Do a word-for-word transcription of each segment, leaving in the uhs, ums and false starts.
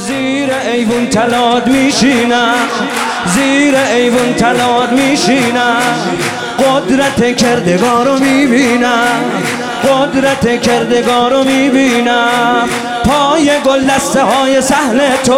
زیر ایوون تلاد میشینم، زیر ایوون تلاد میشینم، قدرت کردگار رو میبینم، قدرت کردگار رو میبینم. پای گل دسته های سهل تو،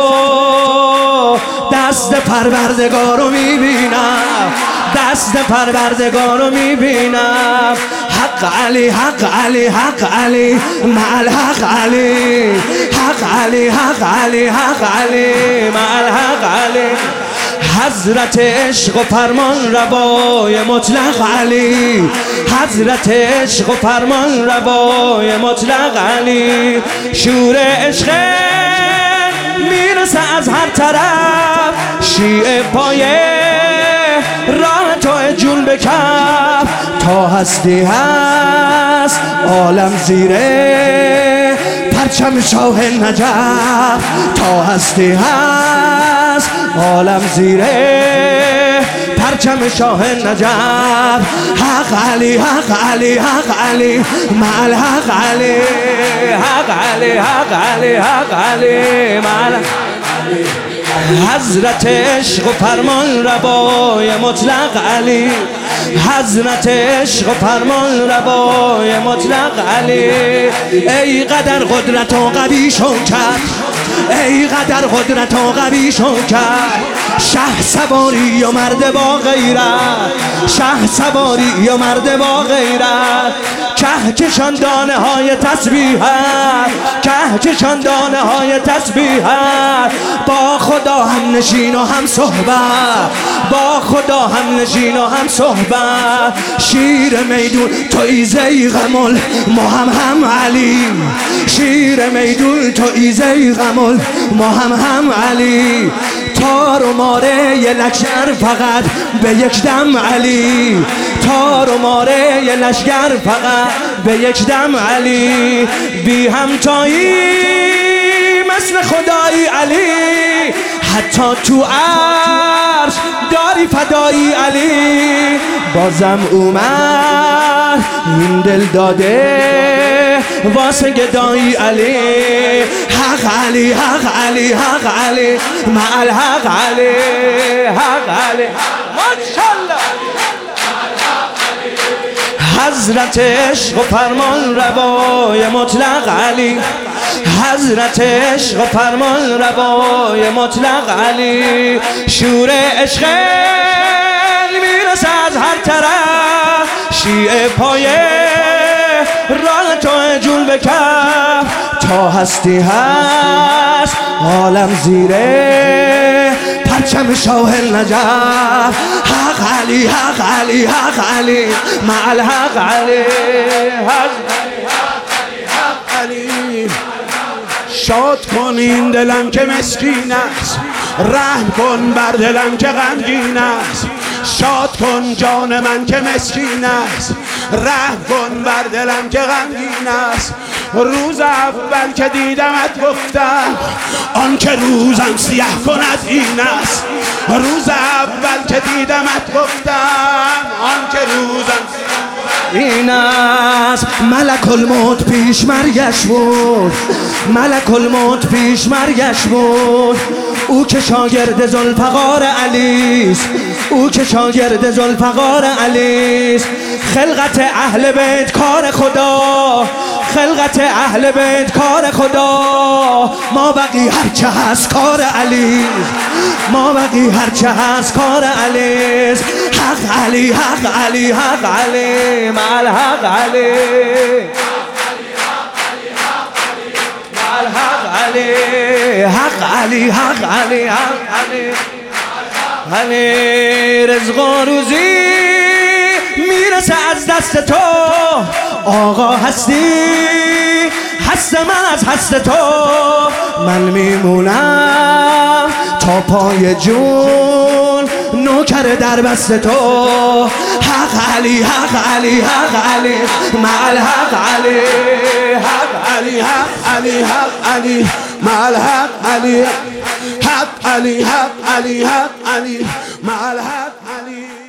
دست پروردگار رو میبینم، دست پروردگار رو میبینم. حق علی حق علی حق علی مع الحق علی، حق علی حق علی حق علی مع الحق علی. حضرت عشق و فرمان روای مطلق علی، حضرت عشق و فرمان روای مطلق علی. شور عشق میرسه از هر طرف، شیعه پایه راه تو جون بکف. تا هستی هست عالم زیره پرچم شاه نجف، تا هستی هست عالم زیره پرچم شاه نجف. حق علی حق علی حق علی مع الحق علی، حق علی حق علی حق علی مع الحق علی. حضرت عشق و فرمان روای مطلق علی، حضرت عشق و فرمان روای مطلق علی. ای قدر قدرت و قوی شوکت، ای قدر قدرت و قوی شوکت. شه سواری و مرد با غیرت، شه سواری و مرد با غیرت. که کشان دانه های تسبیحت، که کشان دانه های تسبیحت. با خدا هم نشین و هم صحبت، با خدا هم نشین و هم صحبت. شیر میدون توی زیغمل ما هم هم علی، شیر میدون توی زیغمل ما هم هم علی. تار و ماره یه لشگر فقط به یک دم علی، تار و ماره یه لشگر فقط به یک دم علی. بی همتایی مثل خدایی علی، حتی تو عرش داری فدایی علی. بازم اومد این دل داده واسه گدایی علی. حق علی حق علی حق علی مع الحق علی، حق علی ماشاءالله. حضرت عشق و فرمان روای مطلق علی، حضرت عشق و فرمان روای مطلق علی. شور عشق میرسه از هر طرف، شیعه پایه راه تو جون بکف. تا هستی هست عالم زیره پرچم شاه نجف. حق علی حق علی حق علی مع الحق علی، حق علی. شاد کن این دلم که مسکین است، رحم کن بر دلم که غمگین است. شاد کن جان من که مسکین است، رحم کن بر دلم که غمگین است. روز اول که دیدمت گفتم آن که روزم سیاه کند این است. روز اول که دیدمت گفتم آن که روزم این است. ملک الموت پیش مرگش بود، ملک الموت پیش مرگش بود. او که شاگرد ذوالفقار علیست، او که شاگرد ذوالفقار علیست. خلقت اهل بیت کار خدا، خلقت اهل بیت کار خدا. ما بقی هرچه هست کار علی، ما بقی هرچه هست کار علی. حق علی حق علی حق علی مع الحق علی، مع الحق علی. حق علی حق علی حق علی علی. رزق و روزی میرسه از دست تو، آقا هستی هست من از هست تو. من میمونم تا پای جون نوکر در بست تو. حق علی حق علی حق علی مع الحق علی، حق علی حق علی حق علی مع الحق علی. حق علی حق علی حق علی مع الحق علی.